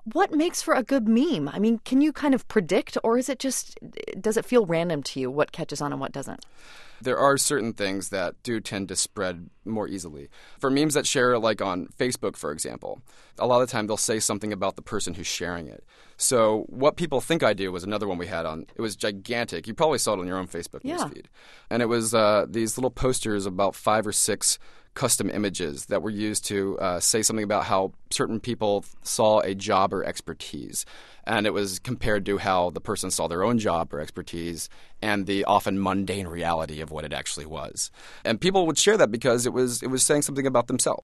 What makes for a good meme? I mean, can you kind of predict, or is it just, does it feel random to you what catches on and what doesn't? There are certain things that do tend to spread more easily. For memes that share, like on Facebook, for example, a lot of the time they'll say something about the person who's sharing it. So what people think I do was another one we had on. It was gigantic. You probably saw it on your own Facebook newsfeed. And it was these little posters, about 5 or 6 custom images that were used to say something about how certain people saw a job or expertise. And it was compared to how the person saw their own job or expertise and the often mundane reality of what it actually was. And people would share that because it was saying something about themselves.